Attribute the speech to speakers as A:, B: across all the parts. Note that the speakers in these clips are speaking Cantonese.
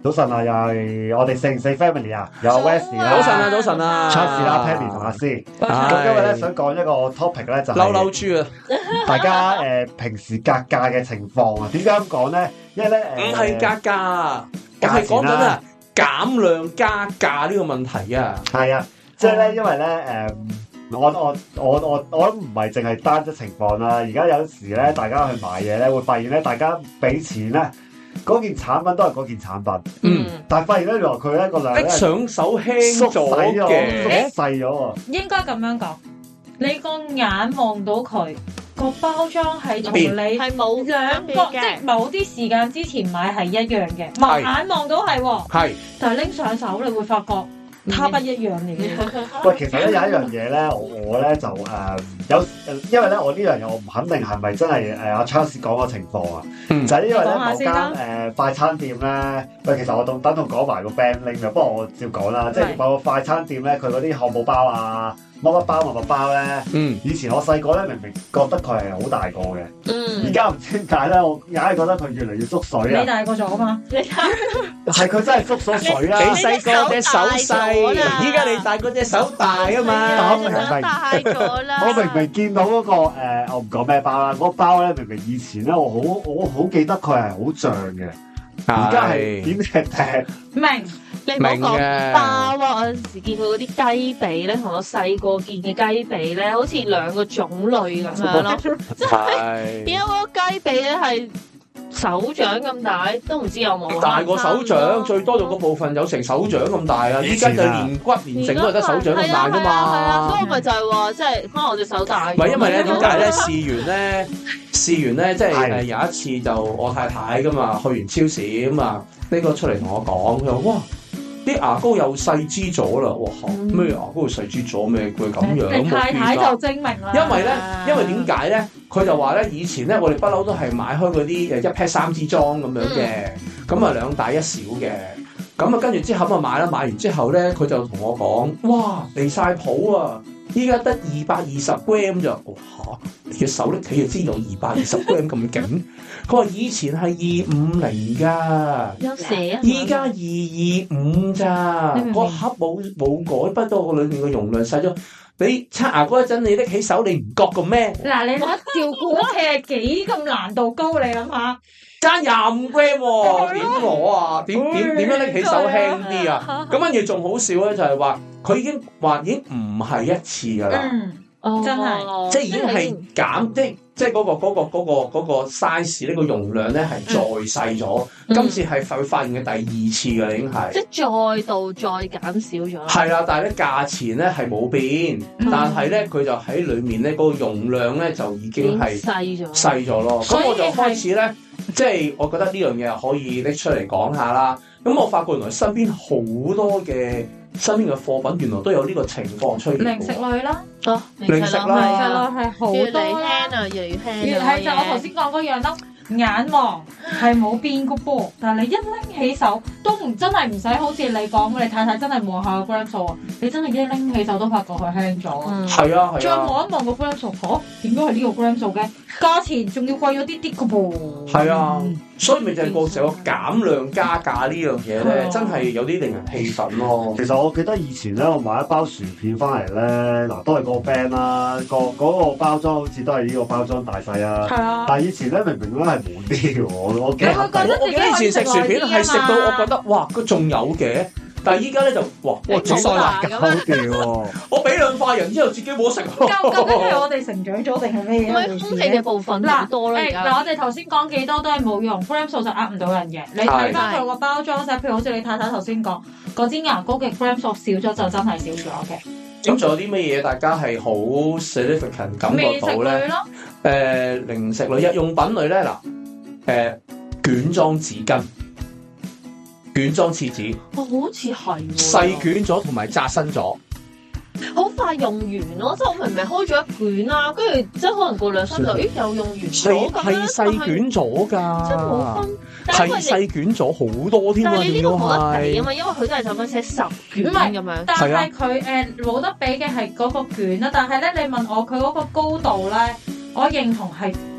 A: 早晨啊，又係我哋404 family 啊，有 Wesley 啦，
B: 早晨啊
A: Charles 啦 ，Penny 同阿詩。咁今日咧想講一個 topic 咧就係
B: 嬲豬啊！
A: 大家平時格價嘅情況啊，點解咁講咧？因為咧
B: 唔係格價，我係講緊啊減量加價呢個問題啊。
A: 係啊，即係咧，因為咧我都唔係淨係單一情況啦。而家有時咧，大家去買嘢咧，會發現咧，大家俾錢咧，嗰件產品都係嗰件產品，但係發現咧，原來佢咧個量咧
B: 上手輕咗嘅，
A: 細咗喎。
C: 應該咁樣講，你個眼望到佢個包裝係同你
D: 係冇
C: 兩個，即係某啲時間之前買係一樣嘅，望眼望到係喎，
B: 係，
C: 但係拎上手你會發覺它不一樣嚟嘅。
A: 喂，其實咧有一樣嘢咧，我咧就有，因為咧我呢樣嘢我唔肯定係咪真係阿 Charles 講個情況啊，就係因為咧某間快餐店咧，喂，其實我等同講埋個 band link 嘅，不過我照講啦，即係某個快餐店咧，佢嗰啲漢堡包啊、乜包、乜包咧，以前我細個咧明明覺得佢係好大個嘅，而家唔知點解咧，我硬係覺得佢越嚟越縮水啊！
C: 你大個咗啊嘛？
A: 係佢真係縮咗水啦！
B: 你細個隻手細，依家你大個隻手大啊嘛！
A: 我明明見到嗰個我唔講咩包啦，嗰個包咧明明以前咧我好記得佢係好脹嘅，而家係點踢？
C: 明。
D: 你唔好講包啊！我有時見佢嗰啲雞髀咧，同我細個見嘅雞髀咧，好似兩個種類咁樣咯。即係點解嗰個雞髀咧係手掌咁大，都唔知有冇
B: 大過手掌，最多就個部分有成手掌咁大啊！依家就連骨連剩都係得手掌咁大啫嘛。
D: 係啊，所以我咪就係話，即係可能我隻手大。
B: 唔係因為咧，點解咧？試完咧，即係有一次就我太太噶嘛，去完超市咁啊，呢個出嚟同我講，佢話哇！啲牙膏又細支咗啦！哇，咩牙膏又細支咗咩？佢咁樣，
C: 你太太就精明啦。
B: 因為點解咧？佢就話咧，以前咧我哋不嬲都係買開嗰啲一 pack 3支裝咁樣嘅，咁啊2大1小嘅，咁啊跟住之後啊買完之後咧，佢就同我講：哇，離晒譜啊！依家得220 gram 咋？哇！你嘅手拎起就知有220 gram 咁勁。佢話以前係250㗎，
D: 有寫啊！
B: 依家225咋？個盒冇改，不過個裏面個容量細咗。你刷牙嗰陣，你拎起手，你唔覺嘅咩？
C: 嗱，你諗照顧屋企係幾咁難度高？你諗下，
B: 爭25 gram 喎，點攞啊？點樣拎起手輕啲啊？咁跟住仲好笑咧，就係話佢已經唔係一次㗎啦。
C: 真係，
B: 即係已經係減，即係嗰個 size 呢個容量咧係再細咗。今次係佢發現嘅第2次㗎啦，已經係。即
D: 係再度再減少咗。
B: 係啦，但係咧價錢咧係冇變，但係咧佢就喺裡面咧嗰個容量咧就已經係細咗咯。咁我就開始咧，即係我覺得呢樣嘢可以拎出嚟講下啦。咁我發覺原來身邊好多嘅貨品原來都有呢個情況出現。
C: 零食類啦，
B: 零食啦，
C: 係好多
D: 越嚟輕啊，越嚟越輕。
C: 越係就我頭先講嗰樣咯，眼望係冇變個噃，但係你一拎起手都真係唔使好似你講，你太太真係望下個 gram 數啊，你真係一拎起手都發覺佢輕咗。
B: 係啊，
C: 再望一望個 gram 數，點解係呢個 gram 數嘅？價錢仲要貴咗啲個噃。
B: 係啊，所以咪就係個成個減量加價呢樣嘢咧，真係有啲令人氣憤咯。
A: 其實我記得以前咧，我買一包薯片翻嚟咧，嗱都係個 band 啦，嗰個包裝好似都係呢個包裝大細啊。
C: 係啊。
A: 但係以前咧明明咧係滿啲嘅，我記
B: 得以前食薯片係食到我覺得哇，佢仲有嘅。但係依家咧就哇
A: 整晒辣椒嘅喎，
B: 我俾2塊人之後自己冇食。
C: 究竟係我哋成長咗定係咩嘢？
D: 唔係空氣嘅部分嗱多啦。
C: 嗱，我哋頭先講幾多都係冇用 gram 數就呃唔到人嘅。你睇翻佢個包裝啫，譬如好似你太太頭先講嗰支牙膏嘅 gram 數少咗就真係少咗嘅。
B: 咁仲有啲乜嘢大家係好 significant 感覺到咧？零食類、日用品類咧嗱，卷裝紙巾。卷裝廁紙，
D: 好似係
B: 細卷咗同埋紮身咗，
D: 好快用完咯！即係我明明開咗一卷啦，跟住即係可能過2-3日，又用完咗咁樣。
B: 係細卷咗㗎，
D: 即係冇分。
B: 係細卷咗好多添啊！
D: 但係你呢個冇得比啊嘛，因為佢都係就咁寫10卷咁樣。
C: 但係佢冇得比嘅係嗰個卷啦。但係咧，你問我佢嗰個高度咧，我認同係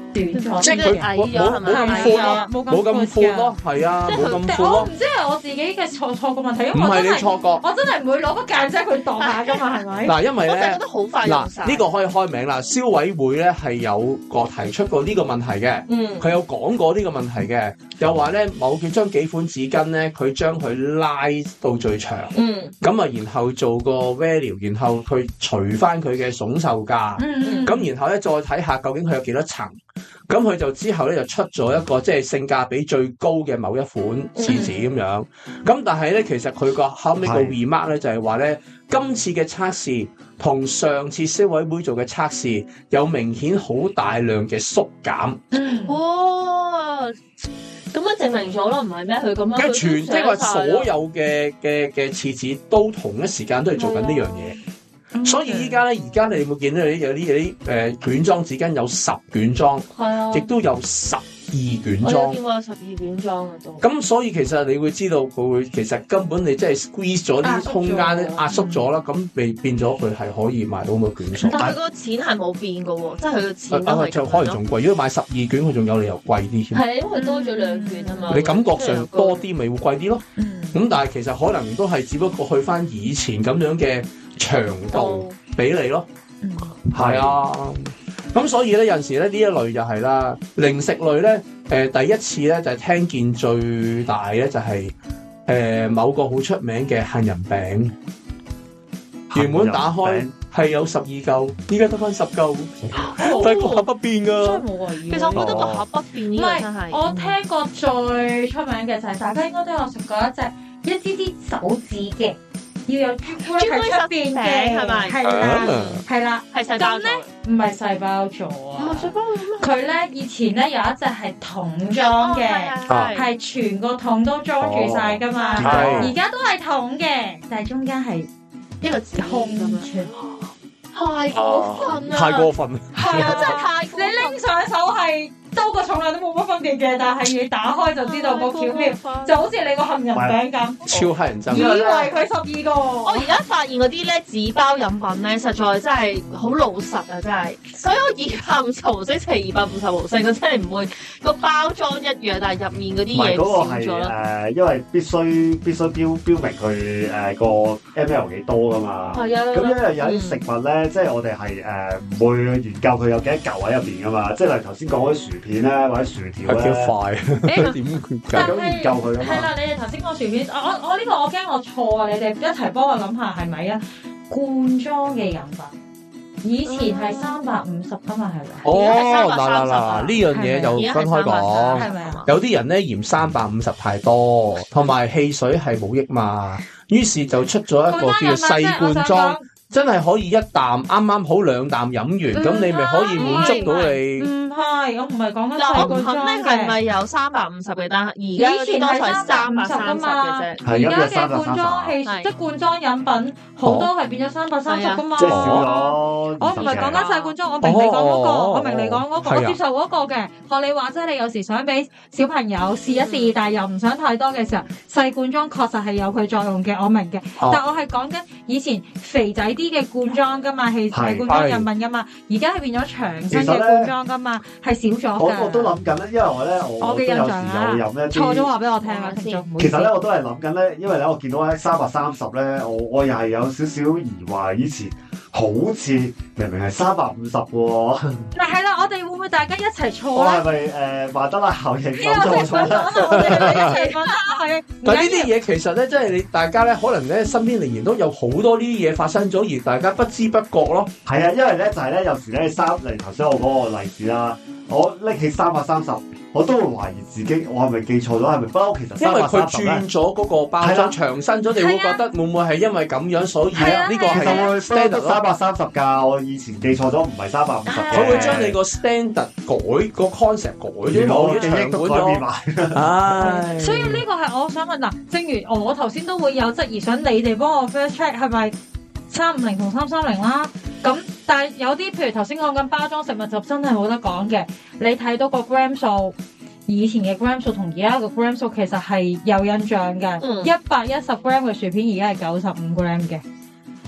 C: 咗，
B: 即係佢冇咁闊咯，冇咁闊咯，係啊，冇咁闊咯。
C: 我唔知係我自己嘅錯覺問題，因為
B: 唔係你錯覺，
C: 我真係唔會攞個間尺去度下噶嘛，係咪？
B: 嗱，因為咧，
D: 我就覺得好快用晒。
B: 嗱，呢個可以開名啦。消委會咧係有提出過呢個問題嘅，佢有講過呢個問題嘅，又話咧佢將幾款紙巾咧，佢將佢拉到最長，咁啊，然後做個 value， 然後佢除翻佢嘅總售價，咁然後咧再睇下究竟佢有幾多層。咁佢就之後咧就出咗一個即係性價比最高嘅某一款廁紙咁樣，咁但係咧其實佢個後尾個 remark 咧就係話咧，今次嘅測試同上次消委會做嘅測試有明顯好大量嘅縮減。
D: 哦，咁樣證明咗咯，唔係咩？佢咁樣，
B: 跟全即係話所有嘅廁紙都同一時間都係做緊呢樣嘢。所以依家咧，而家你會見到有啲卷裝紙巾有10卷裝，係啊，亦都有12卷裝。我見過有12卷裝嘅都。咁所以其實你會知道佢會其實根本你即係 squeeze 咗啲空間壓縮咗啦，咁變咗佢係可以賣到咁嘅卷數。
D: 但係佢個錢係冇變嘅喎，即係佢個錢都係。
B: 就可能仲貴，如果買12卷，佢仲有理由貴啲添。
D: 係因為多咗2卷啊嘛。
B: 你感覺上多啲，咪會貴啲咯。咁但係其實可能都係只不過去翻以前咁樣嘅長度俾你咯，係啊，咁所以咧有陣時咧呢一類就係啦，零食類咧第一次咧就係聽見最大咧就係某個好出名嘅杏仁餅，原本打開係有12嚿，依家得翻10嚿，但係個盒不變噶。
D: 其實我覺得個盒不變呢個真係。
C: 我聽過最出名嘅就係大家應該都有食過一支手指嘅。要有朱古力喺出邊嘅，係咪？係啦，係細包咗。唔係細包咗啊！細包咩？佢咧以前咧有一隻係桶裝嘅，係全個桶都裝住晒噶嘛。而家都係桶嘅，但係中間係一個空出。太過分啦！
B: 太過分！
C: 係啊，真係太過分！你拎上手係。多個重量都冇乜分別嘅，但係你打開就知道個巧妙，就好似你個杏仁餅咁，
B: 超乞人憎。
C: 以為佢12個。我
D: 而家發現嗰啲咧紙包飲品咧，實在真係好老實啊！真係，所以我250毫升乘250毫升，我真係唔會個包裝一樣，但係入面嗰啲嘢少咗啦。
A: 因為必須標明佢個 ml 幾多噶嘛。係啊。咁因為有啲食物咧，即係我哋係唔會研究佢有幾多嚿喺入邊噶嘛。即係例如頭先講嗰啲薯片咧，或者薯條咧，
B: 幾快？點
A: 研究佢啊？
C: 係啦，你哋頭先講薯片，我呢個我驚我錯啊！你哋一齊幫我諗下係咪啊？罐裝嘅飲品以前係350噶嘛，係咪？
B: 哦，嗱，呢樣嘢就分開講，
C: 係咪啊？
B: 有啲人咧嫌350太多，同埋汽水係冇益嘛，於是就出咗一個叫做細罐裝。真係可以一啖啱啱好2啖飲完，咁你咪可以滿足到你。
C: 唔係，我唔係講緊細罐裝嘅。
D: 係咪有350嘅？但係而家嗰啲都係330嘅啫。
C: 而家嘅罐裝即係罐裝飲品，好多係變咗330噶嘛。
A: 即係少咗。
C: 我唔係講緊細罐裝，我明你講嗰個，我明你講嗰個，我接受嗰個嘅。學你話齋，你有時想俾小朋友試一試，但係又唔想太多嘅時候，細罐裝確實係有佢作用嘅，我明嘅。但我係講緊以前肥仔啲嘅罐裝噶嘛，係罐裝飲品噶嘛，而家係變咗長身嘅罐裝噶嘛，係少咗嘅。
A: 我都諗緊咧，因為我嘅印象啊，
C: 錯咗話俾我聽啊，其
A: 實咧我都係諗緊咧，因為咧我見到咧330咧，我又係有少少疑惑，以前好似明明係350喎。
C: 嗱係啦，我哋會唔會大家一齊錯咧？
A: 我係咪曼德拉效應錯咗啦？
B: 但係呢啲嘢其實咧，即係你大家咧，可能咧身邊仍然都有好多呢啲嘢發生咗，而大家不知不覺咯。
A: 係啊，因為咧就係咧，有時咧例如頭先我嗰個例子啦，我拎起330，我都會懷疑自己，我係咪記錯咗？係咪不嬲？其實
B: 因為佢轉咗嗰個包裝長身咗，你會覺得會唔會係因為咁樣，所以呢個係 standard
A: 330㗎？我以前記錯咗，唔係350。
B: 佢會將你個 standard 改個 concept 改咗，
A: 我嘅記憶都改變埋。
C: 唉，所以呢個係我想問嗱，正如我頭先都會有質疑，想你哋幫我 first check 係咪350同330啦？咁但係有啲譬如頭先講緊包裝食物就真係冇得講嘅，你睇到個 gram 數，以前嘅 gram 數同而家個 gram 數其實係有印象嘅，110 gram 嘅薯片而家係95 gram 嘅。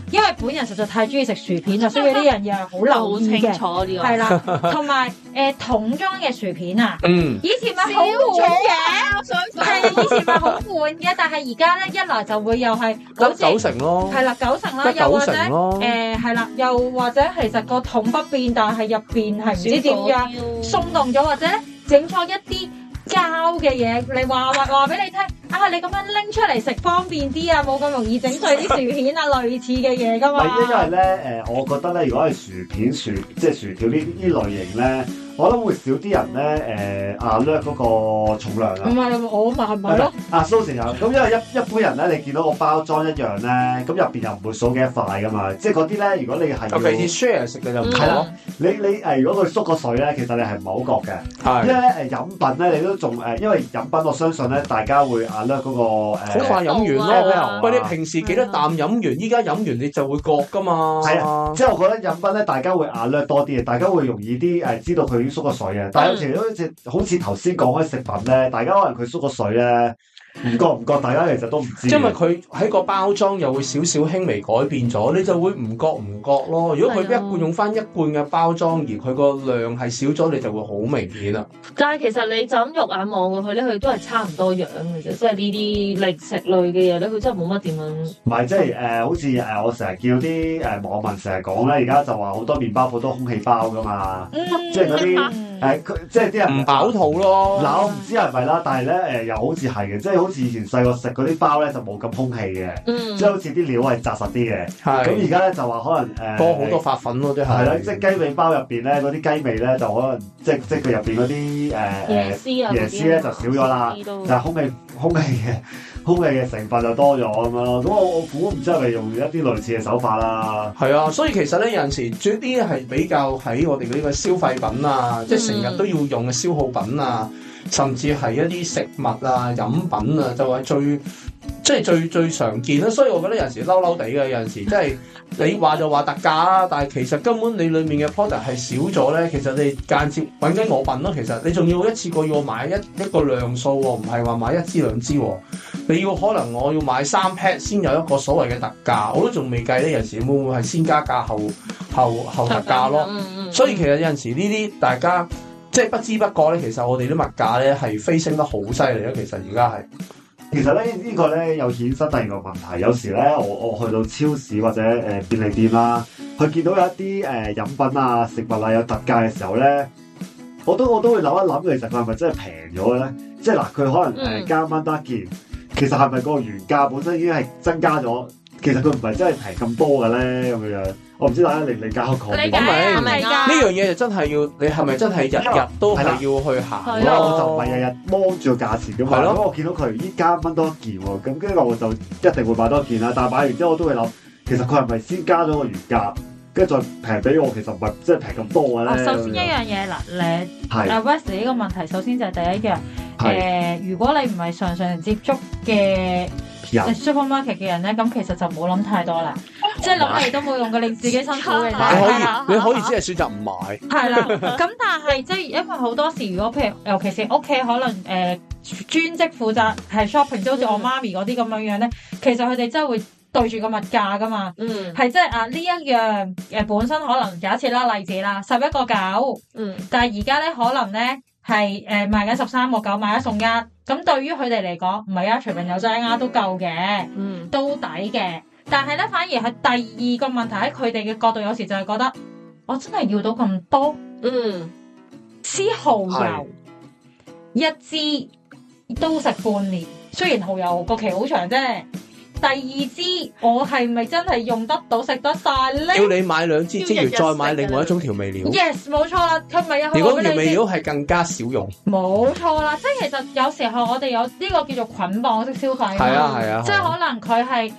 C: 因為本人實在太中意食薯片啦，所以呢樣嘢係好留意嘅。係啦，同埋桶裝嘅薯片啊，以前咪好悶嘅，係以前咪好悶嘅，但係而家咧一來就會又係好似
B: 9成咯，
C: 係啦9成啦，又或者係啦，又或者其實個桶不變，但係入邊係唔知點樣鬆動咗，或者咧整錯一啲膠嘅嘢，你話俾你聽啊！你咁樣拎出嚟食方便啲啊，冇咁容易整碎啲薯片啊，類似嘅嘢噶嘛。
A: 因為咧我覺得咧，如果係薯片即係薯條呢類型咧，我諗會少啲人咧掠嗰個重量啊。
C: 唔係我咪係咪咯？
A: 蘇成有咁，因為一般人咧，你見到個包裝一樣咧，咁入邊又唔會數幾多塊噶嘛。即係嗰啲咧，如果你係
B: 尤其是 share 食嘅就唔係咯。
A: 你如果佢縮個水咧，其實你係唔係好覺嘅。因為咧飲品咧，你都仲因為飲品我相信咧，大家會掠嗰個
B: 好快飲完咯。喂，你平時幾多啖飲完，依家飲完你就會覺噶嘛。
A: 係啊，即係我覺得飲品咧，大家會掠多啲嘅，大家會容易啲知道佢已經縮個水嘅。但係有時好似頭先講開食品咧，大家可能佢縮個水咧。唔覺，大家其實都唔知。因
B: 為佢喺個包裝又會少少輕微改變咗，你就會唔覺咯。如果佢一罐用翻一罐嘅包裝，而佢個量係少咗，你就會好明顯啦。
D: 但係其實你就咁肉眼望過去咧，佢都係差唔多樣嘅啫。即係呢啲零食類嘅嘢咧，佢真係冇乜點樣。
A: 唔係，即係好似我成日叫啲網民成日講咧，而家就話好多麵包鋪都空氣包噶嘛，即係嗰啲即係啲人
B: 唔飽肚咯。
A: 嗱，我唔知係咪啦，但係咧又好似係嘅，即係好似以前細個食嗰啲包咧就冇咁空氣嘅，即係好似啲料係紮實啲嘅。咁而家咧就話可能
B: 多好多發粉咯，即係。
A: 係啦，即係雞尾包入邊咧嗰啲雞味咧就可能即係佢入邊嗰啲椰絲咧就少咗啦，就係空氣嘅成分就多咗咁樣咯。咁我估唔知係咪用一啲類似嘅手法啦。
B: 係啊，所以其實咧有陣時煮啲係比較喺我哋呢個消費品啊，即係成日都要用嘅消耗品啊，甚至係一啲食物啊、飲品啊，就係最常見啦。所以我覺得有陣時嬲嬲地嘅，有陣時即係你話就話特價啦，但係其實根本你裡面嘅 product 係少咗咧。其實你間接揾緊我笨咯。其實你仲要一次過要我買一個量數喎，唔係話買1支2支喎。你要可能我要買3 pack 先有一個所謂嘅特價，我都仲未計呢。有時會唔會係先加價後特價咯？所以其實有陣時呢啲大家即係不知不覺咧，其實我哋啲物價咧係飛升得好犀利咯。其實而家係。
A: 其實咧呢個咧有衍生第二個問題，有時咧我去到超市或者便利店啦，佢見到有一啲飲品啊、食物啊有特價嘅時候咧，我都會諗一諗，其實佢係咪真係平咗嘅咧？即係嗱，佢可能加蚊得一件，其實係咪個原價本身已經係增加咗？其實佢唔係真係平咁多嘅咧，咁樣。我唔知大家理唔理解我講咩？
B: 呢樣嘢就真係要你係咪真係日日都係要去行？
A: 我就唔係日日望住個價錢嘅嘛。咁我見到佢依加蚊多一件喎，咁跟住我就一定會買多一件啦。但係買完之後我都會諗，其實佢係咪先加咗個原價，跟住再平俾我？其實唔係即係平咁多嘅咧。
C: 首先一樣嘢嗱，West 呢個問題，首先就係第一樣如果你唔係常常接觸嘅supermarket 嘅人咧，咁其實就唔好諗太多啦。即係諗嚟都冇用嘅，你自己辛苦嘅。
B: 你可以只係選擇唔買。
C: 係啦，咁但係即係因為好多時，如果譬如尤其是屋企可能專職負責係 shopping，即好似我媽咪嗰啲咁樣樣咧，其實佢哋真係會對住個物價噶嘛。係即係呢一樣本身可能假設啦例子啦11.9，但係而家咧可能咧係賣緊13.9，買一送一。咁對於佢哋嚟講，唔係隨便有張都夠嘅，都抵嘅。但係咧，反而係第二個問題喺佢哋嘅角度，有時就係覺得我真係要到咁多，支蠔油一支都食半年，雖然蠔油個期好長啫。第二支我係咪真係用得到食得晒咧？
B: 要你買2支之餘，再買另外一種調味料。
C: Yes， 冇錯啦，佢咪有。
B: 如果調味料係更加少用。
C: 冇錯啦，即係其實有時候我哋有呢個叫做捆綁式消費。
B: 係啊，
C: 即係可能佢係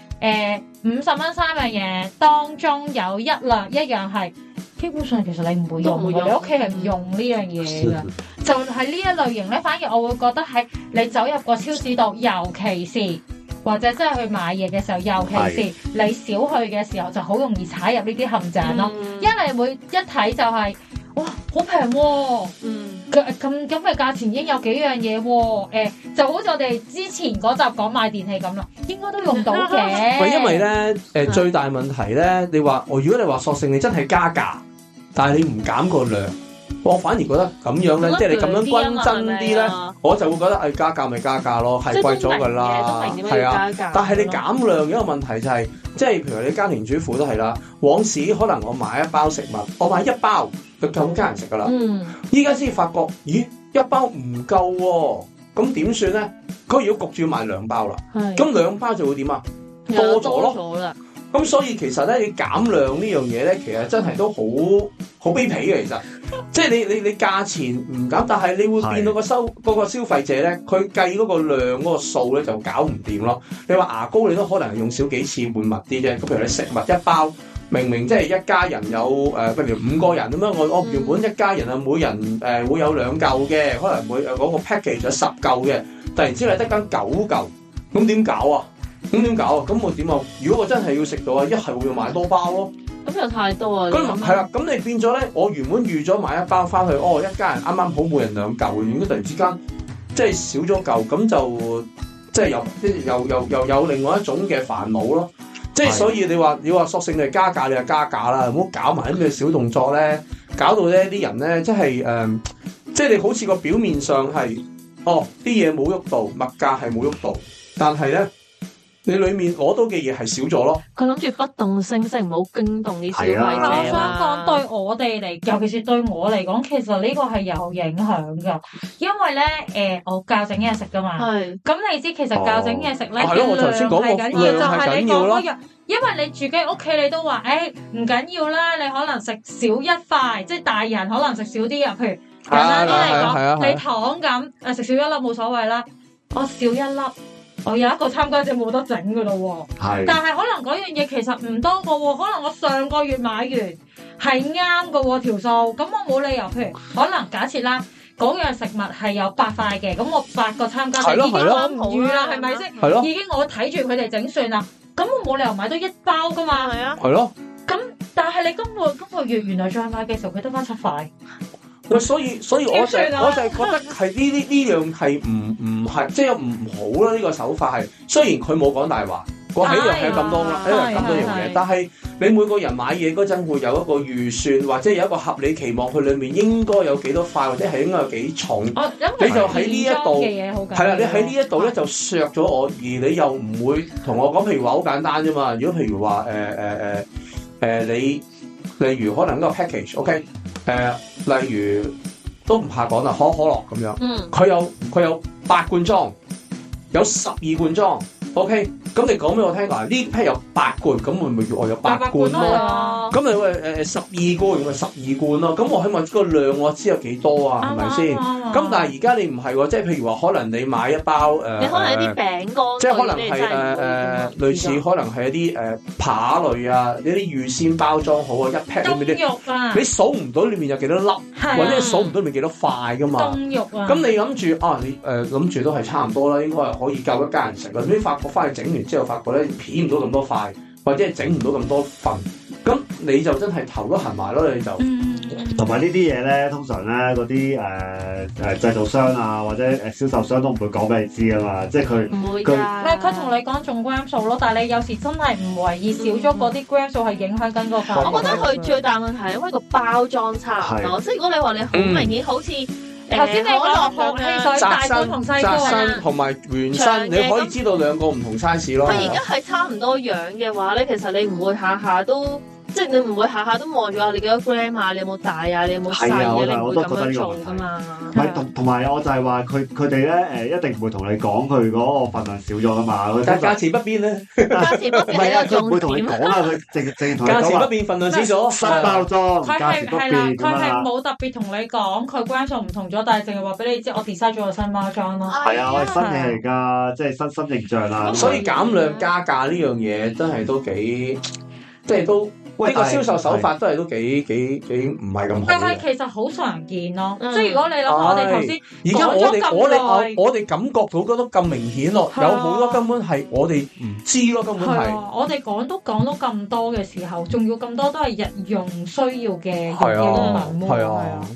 C: 50蚊3樣嘢，當中有一樣係基本上其實你唔會用，你屋企係唔用呢樣嘢㗎。就係呢一類型咧，反而我會覺得係你走入個超市度，尤其是。或者真係去買嘢嘅時候，尤其是你少去嘅時候，就好容易踩入呢啲陷阱咯。一嚟會一睇就係、哇好平喎， 咁嘅價錢已經有幾樣嘢喎，就好似我哋之前嗰集講買電器咁啦，應該都用到嘅。
B: 因為咧最大問題咧，你話如果你話索性你真係加價，但係你唔減個量，我反而覺得咁樣咧，即係你咁樣均真啲咧，我就會覺得加價咪加價咯，係貴咗噶啦，係啊。但係你減量有一個問題就係，即係譬如你家庭主婦都係啦，往時可能我買一包食物，我買一包就夠家人食噶啦，依家先發覺，咦，一包唔夠喎，咁點算咧？佢如果焗住要買2包啦，咁2包就會點啊？多咗咯。咁所以其實咧，你減量呢樣嘢咧，其實真係都好卑鄙嘅。其實，即係你價錢唔減，但係你會變到嗰個消費者咧，佢計嗰個量嗰個數咧就搞唔掂咯。你話牙膏你都可能用少幾次換密啲啫。咁譬如你食物一包，明明即係一家人有譬如5個人咁樣，我原本一家人啊每人會有2嚿嘅，可能每嗰個 package 有10嚿嘅，突然之間得緊9嚿，咁點搞啊？咁點搞啊？咁我點啊？如果我真係要食到啊，一係會要買多包咯。
D: 咁又太多啊！
B: 咁係啦，咁你變咗咧，我原本預咗買一包翻去，一家人啱啱好每人2嚿，如果突然之間即係少咗嚿，咁就即係有另外一種嘅煩惱咯。即係所以你話索性你加價，你就加價啦，唔好搞埋啲咩小動作咧，搞到咧啲人咧，即係即係你好似個表面上係啲嘢冇喐到，物價係冇喐到，但係咧。你裏面攞到嘅嘢係少咗咯，
D: 佢諗住不動聲色，唔好驚動啲消費者。
C: 我想講對我哋嚟，尤其是對我嚟講，其實呢個係有影響噶，因為咧我教整嘢食噶嘛，咁你知其實教整嘢食咧嘅量係緊要，就係你講嗰樣，因為你住喺屋企，你都話唔緊要啦，你可能食少一塊，即係大人可能食少啲啊，譬如簡單啲嚟講，你糖咁食少一粒冇所謂啦，我少一粒。我有一個參加者冇得整噶咯喎，但係可能嗰樣嘢其實唔多個喎，可能我上個月買完係啱個喎條數，咁我冇理由，譬如可能假設啦，嗰樣食物係有8塊嘅，咁我8個參加者已經我唔預啦，係咪先？已經我睇住佢哋整算啦，咁我冇理由買到1包噶嘛，係啊，係咯。咁但係你今個月原來再買嘅時候，佢得翻7塊。
B: 所以我就係覺得係呢樣係唔係即係唔好啦。呢個手法係雖然佢冇講大話，個起量係咁多啦，咁多樣嘢，但係你每個人買嘢嗰陣會有一個預算，或者有一個合理期望，佢裡面應該有幾多塊，或者係應該有幾重。你就喺呢一度係啦，你喺呢一度咧就削咗我，而你又唔會同我講，譬如話好簡單啫嘛。如果譬如話你例如可能嗰個 package，OK。例如都唔怕講啦，可樂咁樣，佢有8罐裝，有12罐裝 ，OK， 咁你講俾我聽嗱，呢批有8罐，咁會唔會叫我有8罐咯？咁你話12罐咪12罐咯？咁我起碼個量我知有幾多啊？係咪先？咁但係而家你唔係喎，即係譬如話可能你買一包
D: 你可能一啲餅乾，
B: 即係可能係類似可能係一啲扒類啊，呢啲預先包裝好啊，一 pack 咁啲，你數唔到裏面有幾多粒，或者你數唔到裏面幾多塊噶嘛？
C: 凍肉啊！
B: 咁你諗住你諗住都係差唔多啦，應該係可以夠一家人食啦。你發覺翻去整完之後，發覺咧片唔到咁多塊，或者係整唔到咁多份，咁你就真係頭都痕埋咯，你就。
A: 同埋呢啲嘢咧，通常咧嗰啲製造商啊，或者銷售商都唔會講俾你知啊嘛，即係佢
D: 唔會㗎。
C: 佢同你講中 gram 數咯，但係你有時真係唔為意，少咗嗰啲 gram 數係影響緊個價。
D: 我覺得佢最大問題係因為個包裝差唔多，即係如果你話你好明顯好似
C: 頭先你講空氣水大罐同細罐
B: 同埋原身，你可以知道2個唔同 size 咯。
D: 佢而家係差唔多樣嘅話咧，其實你唔會下下都。即係你唔會下下都望住你幾多 gram 啊，你有冇大啊，你有冇細啊，你唔會咁樣做噶嘛。
A: 唔係同埋我就係話佢哋咧一定唔會同你講佢嗰個份量少咗噶嘛。
B: 但係價錢不變咧，
D: 價錢不變係一個重點。
A: 唔會同你講啊，佢淨同你講
B: 價錢不變，份量少咗，
A: 新包裝
C: 佢
A: 價錢不變㗎嘛。
C: 佢係冇特別同你講佢 gram 數唔同咗，但係淨係話俾你知我 design 咗個新包裝咯。
A: 係啊，我係新嘢嚟㗎，即係新形象啦。
B: 所以減量加價呢樣嘢真係都幾，即係都。呢個銷售手法都係都幾唔係咁好。
C: 但係其實好常見咯，即係如果你諗我哋頭先
B: 而家我哋感覺到覺得咁明顯咯，有好多根本係我哋唔知咯，根本係。
C: 我哋講到咁多嘅時候，仲要咁多都係日用需要嘅用品喎。係啊。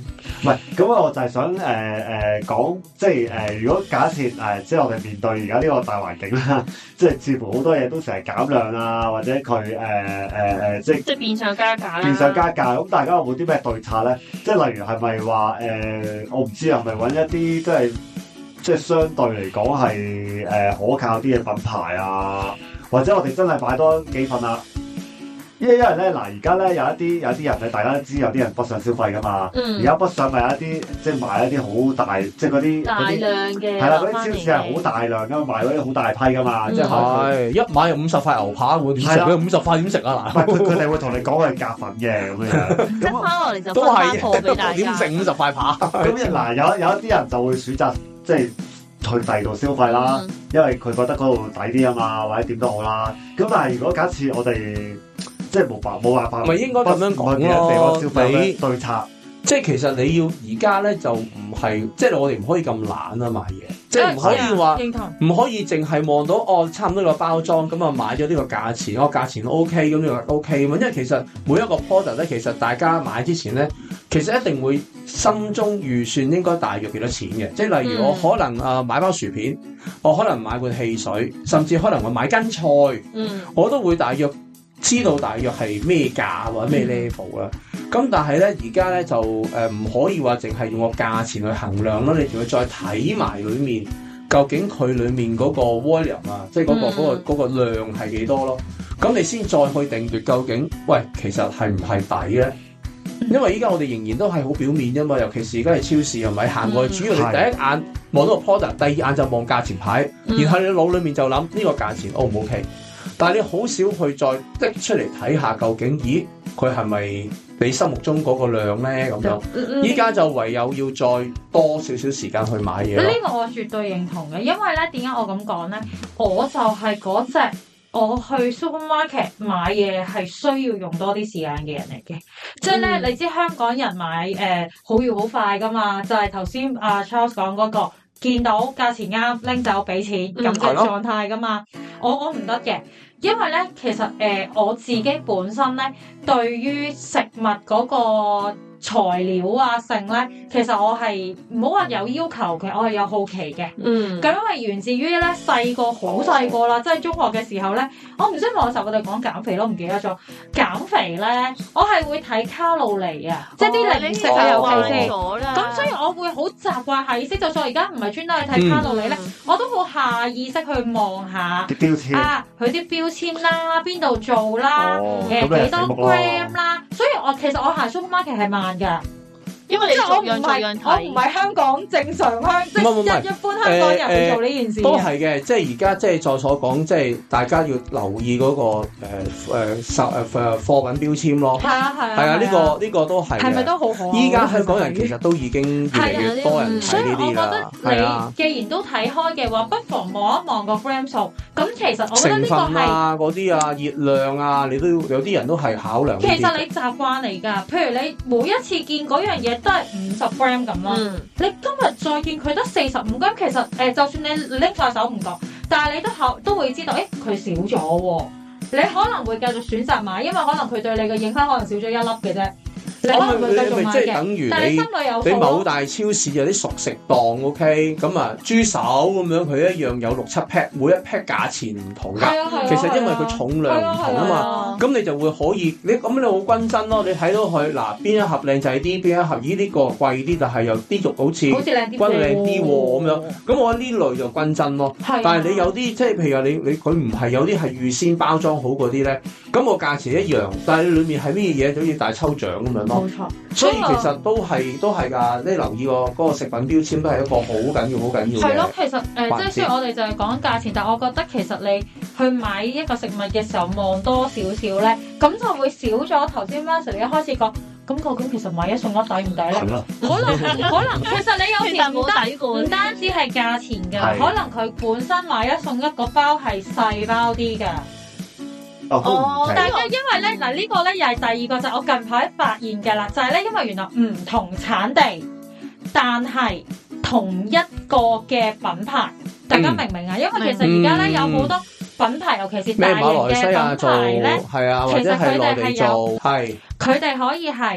A: 係，咁我就係想講，即係如果假設即係我哋面對而家呢個大環境啦，即係似乎好多嘢都成日減量啊，或者佢即係
D: 變相加價啦。
A: 變相加價，咁大家有冇啲咩對策咧？即係例如係咪話我唔知係咪揾一啲即係相對嚟講係可靠啲嘅品牌啊，或者我哋真係買多幾份啊？因為咧嗱，而家咧有一啲人咧，大家都知有啲人北上消費噶嘛。而家北上咪有一啲即係買一啲好大，即係嗰啲
D: 大量嘅。
A: 係啦，嗰啲超市係好大量噶，買嗰啲好大批噶嘛。即係
B: 一買就50塊牛扒喎，點食咧？50塊點食啊？嗱，
A: 佢哋會同你講係夾粉嘅咁樣。
D: 咁翻落嚟就
B: 都係
D: 貨俾大家。
B: 點食50塊扒？
A: 咁嗱，有一啲人就會選擇即係去第二度消費啦，因為佢覺得嗰度抵啲啊嘛，或者點都好啦。咁但係如果假設我哋即係冇辦法，
B: 咪應該咁樣講咯。
A: 你對策，
B: 即係其實你要而家咧就唔係，即係我哋唔可以咁懶啊買嘢，即係唔可以話唔可以淨係望到差唔多個包裝咁啊買咗呢個價錢，價錢 OK 咁呢個 OK 咁，因為其實每一個 product 咧，其實大家買之前咧，其實一定會心中預算應該大約幾多錢嘅，即係例如我可能買包薯片，我可能買罐汽水，甚至可能我買斤菜，我都會大約知道大約係咩價或者咩 level 啦，咁但係咧而家咧就唔可以話淨係用個價錢去衡量啦，你仲要再睇埋裡面究竟佢裡面嗰個 volume 啊，即係嗰個量係幾多咯，咁你先再去定奪究竟，喂，其實係唔係抵咧？因為依家我哋仍然都係好表面啫嘛，尤其是而家係超市係咪行過去，主要你第一眼望到個 product，第二眼就望價錢牌，然後你腦裡面就諗呢個價錢 O 唔 OK？但係你好少去再拎出嚟睇下究竟，咦，佢係咪你心目中嗰個量咧？咁樣，依家就唯有要再多少少時間去買嘢。
C: 呢個我絕對認同嘅，因為咧點解我咁講咧？我就係嗰隻我去 supermarket 買嘢係需要用多啲時間嘅人嚟嘅，即係咧你知香港人買好要好快噶嘛，就係頭先阿 Charles 講嗰個見到價錢啱拎走俾錢咁嘅狀態噶嘛，我唔得嘅。因為咧，其實我自己本身咧，對於食物嗰個材料啊性咧，其實我係唔好話有要求嘅，我係有好奇嘅。咁因為源自於咧細個好細個啦，即係中學嘅時候咧，我唔知我實我哋講減肥咯，唔記得咗減肥咧，我係會睇卡路里啊，即係啲零食啊，尤其是咁，所以我會好習慣下意識，就算而家唔係專登去睇卡路里咧，我都會下意識去望下
A: 啲標籤
C: 啊，佢啲標籤啦，邊度做啦，幾多 gram 啦，所以其實我行 supermarket 係慢㗎。
D: 因為你逐樣睇，
C: 我唔係香港正常即係一般香港人去做呢件事。
B: 都係嘅，即係而家即係在所講，即係大家要留意嗰個貨品標籤咯。係啊，呢個都係。係咪都好好？依家香港人其實都已經越嚟越多人睇呢啲啦。
C: 所以我覺得你既然都睇開嘅話，不妨望一望個 gram 數。咁其實我覺得呢個係成分
B: 啊、嗰啲啊、熱量啊，你都有啲人都係考量。
C: 其實你習慣嚟㗎，譬如你每一次見嗰樣嘢都係50 gram 咁啦，你今日再見佢得45 gram，其實就算你拎晒手唔覺，但係你都會知道，佢少咗喎。你可能會繼續選擇買，因為可能佢對你嘅影響可能少咗1粒嘅啫。你可能會繼續買嘅，但係你心裏有數。
B: 你某大超市有啲熟食檔 ，OK， 咁啊豬手咁樣，佢一樣有6-7 pack，每一 pack 價錢唔同㗎。其實因為佢重量唔同啊嘛，咁你就會可以，你好均真咯。你睇到佢嗱邊一盒靚仔啲，邊一盒呢個貴啲，但係又啲肉好似均靚啲喎咁樣。咁我覺得呢類就均真咯。但係你有啲即係譬如話佢唔係有啲係預先包裝好嗰啲咧，咁個價錢一樣，但係裡面係咩嘢？就好似大抽獎咁樣咯。
C: 冇錯，
B: 所以其實都係㗎。你留意嗰個食品標籤都係一個好緊要嘅。
C: 係咯，其實即係雖然我哋就係講價錢，但係我覺得其實你去買一個食物嘅時候望多少少咧，咁就會少咗頭先 Vincent 你一開始講，咁究竟其實買一送一抵唔抵咧？可能其實你有時唔單止係價錢㗎，可能佢本身買一送一個包係細包啲㗎。但係因為咧嗱呢個咧又係第二個就係我近排發現嘅啦，就係咧因為原來唔同產地，但係同一個嘅品牌，大家明唔明啊？因為其實而家咧有好多品牌，尤其是大型嘅品牌咧，
B: 係啊，
C: 其實佢哋係有，
B: 係
C: 佢哋可以係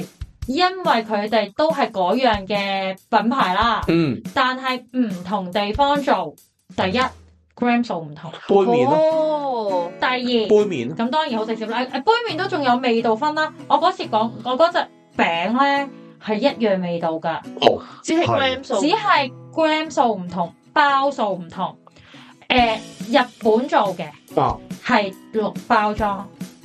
C: 因為佢哋都係嗰樣嘅品牌啦，但係唔同地方做，第一 gram 數唔同，
B: 杯麵咯，
C: 第二
B: 杯麵，
C: 咁當然好直接啦，杯麵都仲有味道分啦。我嗰次講我嗰隻餅咧係一樣味道㗎，
D: 只係 gram 數，
C: 只係 gram 數唔同，包數唔同。日本做嘅係綠包裝。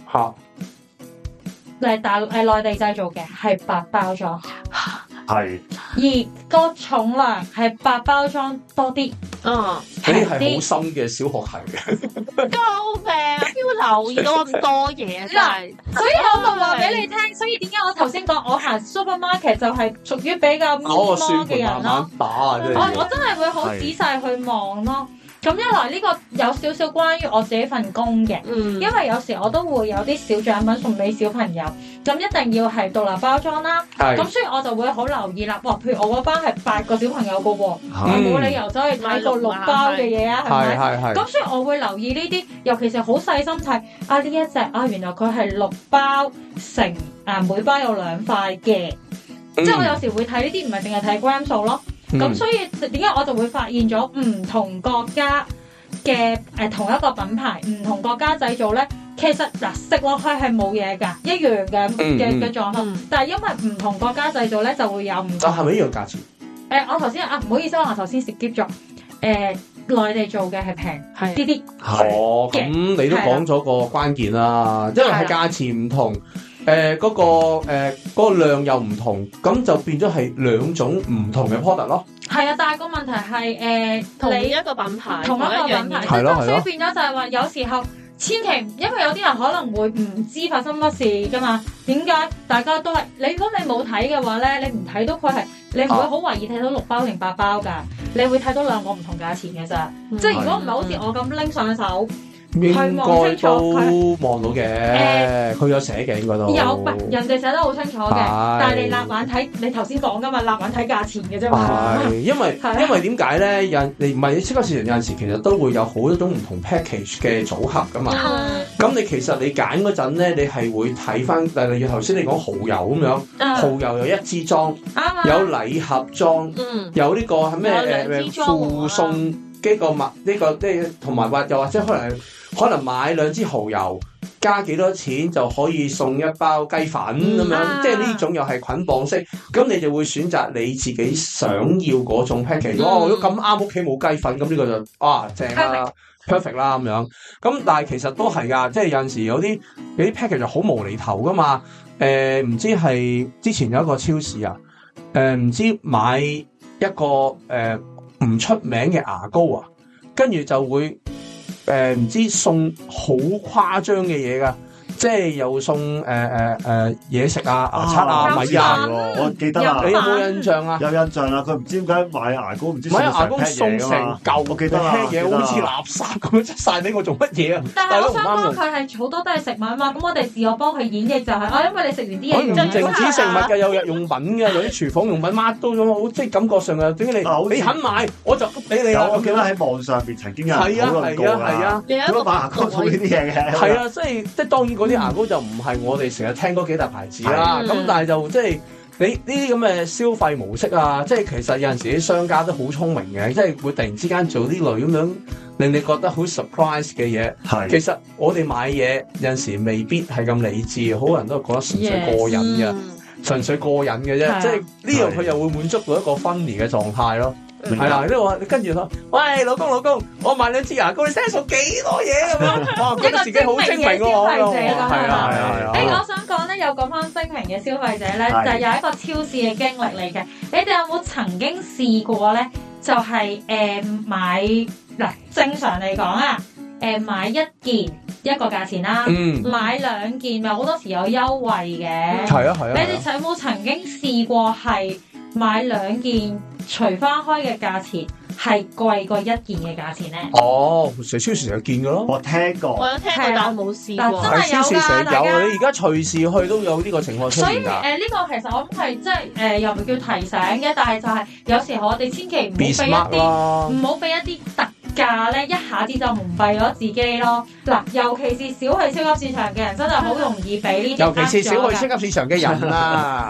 C: 內地製造嘅係白包裝，
A: 係
C: 而個重量係白包裝多啲，
B: 嗰啲係好深嘅小學系嘅。
D: 救命！要留意到咁多嘢真係，
C: 所以我咪話俾你聽，所以點解我頭先講我行 supermarket 就係屬於比較咪魔嘅人咯。我真係會好仔細去望咯。咁一來呢個有少少關於我自己份工嘅，因為有時我都會有啲小獎品送俾小朋友，咁一定要係獨立包裝啦。咁所以我就會好留意啦。哇，譬如我嗰班係8個小朋友嘅喎，冇理由走去買個6包嘅嘢啊，係咪？咁所以我會留意呢啲，尤其是好細心睇呢一隻原來佢係6包乘每包有2塊嘅，即係我有時會睇呢啲，唔係淨係睇 gram 數咯。咁所以點解我就會發現咗唔同國家嘅同一個品牌，唔同國家製造咧，其實食落去係冇嘢㗎，一樣嘅狀況。但係因為唔同國家製造咧，就會有唔同。
B: 係咪一樣價錢？
C: 我頭先唔好意思，我頭先skip咗。內地做嘅係平啲啲。
B: 咁你都講咗個關鍵啦，因為係價錢唔同。嗰個量又唔同，咁就變咗係2種唔同嘅 product 咯。
C: 係啊，但係個問題係
D: 同一個品牌，
C: 同一個品牌，
B: 係咯，
C: 所以變咗就係話，有時候千祈，因為有啲人可能會唔知發生乜事噶嘛。點解大家都係如果你冇睇嘅話咧，你唔睇到佢係，你唔會好懷疑睇到6包定8包㗎，你會睇到2個唔同價錢嘅咋。即係如果唔係好似我咁拎上手。
B: 應該都望到嘅，佢有寫嘅應該都
C: 有，人哋寫得好清楚嘅，但係你立眼睇，你頭先講噶嘛，立眼睇價錢嘅啫嘛。
B: 係，因為點解咧？你唔係超級市場有陣時其實都會有好多種唔同 package 嘅組合噶嘛。咁你其實你揀嗰陣咧，你係會睇翻，例如頭先你講蠔油咁樣，蠔油有1支裝，有禮盒裝，有呢個係咩附送幾個物呢個同埋或又或者可能買2支蠔油加幾多錢就可以送1包雞粉咁樣，即係呢種又係捆綁式，咁你就會選擇你自己想要嗰種 package。如果咁啱屋企冇雞粉，咁呢個就正啦 ，perfect 啦咁樣。咁但係其實都係㗎，即係有陣時有啲 package 就好無厘頭㗎嘛。唔知係之前有一個超市啊，唔知買一個唔出名嘅牙膏啊，跟住就會唔知送好誇張嘅嘢噶，即係又送嘢食啊、牙刷啊、米啊，
A: 我記得啦。
B: 你有冇印象啊？
A: 有印象啦，佢唔知點解買牙膏，唔知
B: 買牙膏送成嚿，
A: 我記得啦，
B: 嘢好似垃圾咁樣出晒俾我做乜嘢啊？
C: 但係我想講佢係好多都係食物啊嘛，咁我哋自我幫佢演繹就係因為你食完啲嘢，
B: 唔淨止食物嘅，有日用品嘅，有啲廚房用品，乜都咁好，即係感覺上啊，點解你肯買我就俾你啦。
A: 我記得喺網上邊曾經有人討論過㗎，點解買牙膏送呢啲嘢嘅？
B: 係啊，即係當然嗰啲牙膏就唔係我哋成日聽嗰幾大牌子啦，咁但係就即係你呢啲咁嘅消費模式啊，即係其實有陣時啲商家都好聰明嘅，即係會突然之間做啲類咁樣令你覺得好 surprise 嘅嘢。係，其實我哋買嘢有陣時未必係咁理智，好多人都覺得純粹過癮嘅，純粹過癮嘅啫。即係呢樣佢又會滿足到一個分離嘅狀態咯。係啦，你跟住佢，喂，老公，我買2支牙膏，你 send 數幾多嘢咁樣？哇，覺得自己好精明喎！係啊。
C: 我想講咧，有講翻精明嘅消費者咧，就有一個超市嘅經歷嚟嘅。你哋有冇曾經試過咧？就係買正常嚟講啊，買1件一個價錢啦，買2件咪好多時有優惠嘅。係啊。你哋有冇曾經試過係買2件？除翻開嘅價錢係貴過1件嘅價錢咧？
B: 成超市成日見噶咯。
A: 我聽過，
D: 但係冇試過。
C: 真係有㗎，大家。
B: 你而家隨時去都有呢個情況出現㗎。
C: 所以呢個其實我諗係即係又唔叫提醒嘅，但係就係有時候我哋千祈唔好俾一啲特價咧，一下子就蒙蔽咗自己咯。嗱，尤其是少去超級市場嘅人，真係好容易俾呢啲。
B: 尤其是少去超級市場嘅人啦。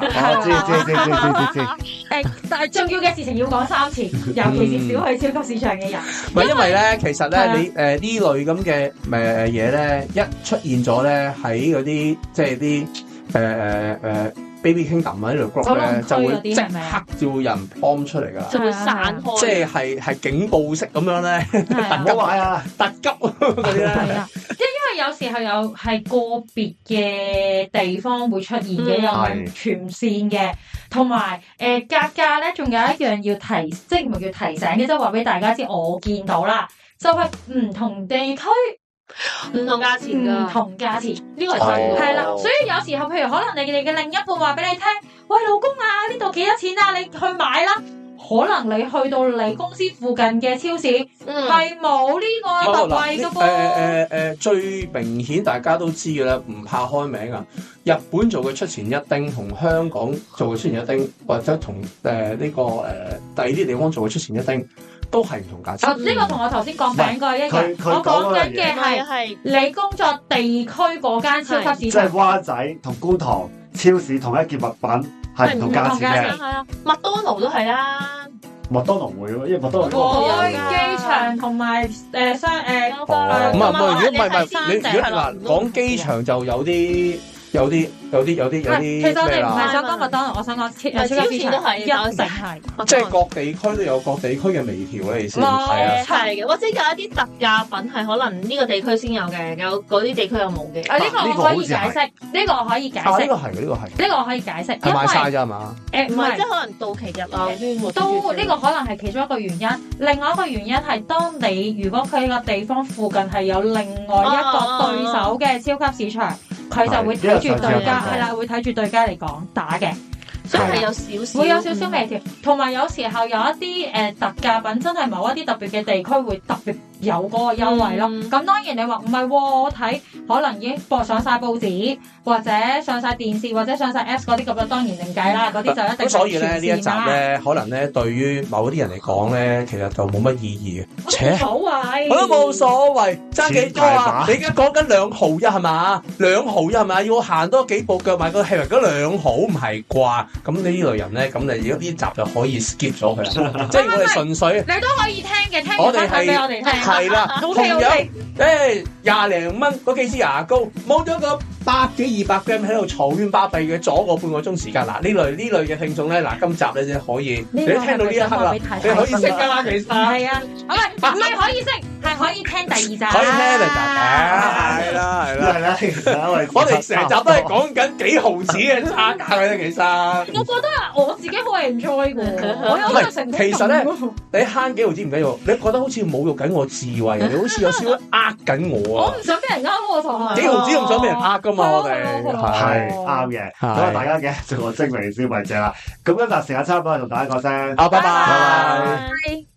A: 知。
C: 但係重要嘅事情要講3次，尤其是少去超級市場嘅人。
B: 唔係因為咧，其實咧，你呢類咁嘅嘢咧，一出現咗咧喺嗰啲即係啲Baby Kingdom 喺呢度 group 咧，就會即刻就會有人 pom 出嚟㗎啦，
D: 就會散開，
B: 即係警報式咁樣咧，
A: 唔好買啊，
B: 突急嗰啲咧。
C: 係啊，因為有時候有係個別嘅地方會出現嘅，又唔係全線嘅，同埋格價咧，仲有一樣要即係唔係叫提醒嘅，即係話俾大家知，我見到啦，就係唔同地區。
D: 唔同價錢㗎，
C: 唔同價錢
D: 呢個係
C: 啦，所以有時候譬如可能你哋嘅另一半話俾你聽，喂老公啊，呢度幾多錢啊？你去買啦。可能你去到你公司附近嘅超市，係冇呢個特惠㗎噃。
B: 最明顯大家都知嘅啦，唔怕開名啊。日本做嘅出前一丁同香港做嘅出前一丁，或者同第二啲地方做嘅出前一丁。都係唔同價錢。
C: 呢個同我頭先講餅個一樣。我講緊嘅係你工作地區嗰間超級市場。
A: 即係灣仔同觀塘超市同一件物品係唔同價錢嘅。
D: 係啊，麥當勞都係啦。
A: 麥當勞會，因為麥當勞
C: 去機場同埋
B: 唔係，如果唔係你如果嗱講機場就有啲。其實我哋
C: 唔係想講麥當勞，我想講超級市場都係一定係，
B: 即係各地區都有各地區嘅微調咧，意思係
D: 啊，係嘅，或者有一啲特價品係可能呢個地區先有嘅，有嗰啲地區有冇嘅。
C: 呢個我可以解釋，呢個我可以解釋。
B: 呢個係，
C: 呢個我可以解釋。
B: 係買晒咋係嘛？
D: 唔係，即係可能到期日啊，
C: 都呢個可能係其中一個原因。另外一個原因係，當你如果佢個地方附近係有另外一個對手嘅超級市場。佢就會睇住對家，係啦，會睇住對家嚟講打嘅，
D: 所以係有少少，
C: 會有少少微調。同埋有時候有一啲特價品，真係某一啲特別嘅地區會特別有嗰個優惠咯。咁當然你話唔係喎，我睇可能已經播上晒報紙，或者上晒電視，或者上晒 Apps 嗰啲咁樣，當然另計啦。嗰啲就一定。
B: 咁所以咧呢一集咧，可能咧對於某啲人嚟講咧，其實就冇乜意義嘅。
C: 冇所謂，
B: 我都冇所謂，爭幾多啊？你而家講緊2毫一係嘛？2毫一係嘛？要我行多幾步腳買個氣球嗰2毫唔係啩？咁你呢類人咧，咁你如果呢集就可以 skip 咗佢啦。即係我哋純粹，
C: 你都可以聽嘅，聽完翻俾我哋聽。
B: 係啦，同樣20零蚊嗰幾支牙膏，冇咗個100幾200 gram 喺度嘈冤巴閉嘅，阻個半個鐘時間。嗱呢類嘅聽眾咧，嗱今集咧先可以，你聽到呢一刻啦，你可以識噶啦，其實
C: 係啊，唔係可以識，係可以聽第2集，
B: 可以聽第2集，係啦，
A: 其實
B: 我哋成集都係講緊幾毫子嘅差價嘅啫，其實。
C: 我覺得我自己好 enjoy 嘅，我有呢個成功感。
B: 其實咧，你慳幾毫子唔緊要，你覺得好似侮辱緊我智慧，你好似有少少呃緊我啊！
C: 我唔想俾人呃我同
B: 幾毫子唔想俾人呃噶嘛，我哋
A: 係啱嘅。咁啊，大家嘅做個精明消費者啦。咁今日時間差唔多，同大家講聲，
B: 拜拜。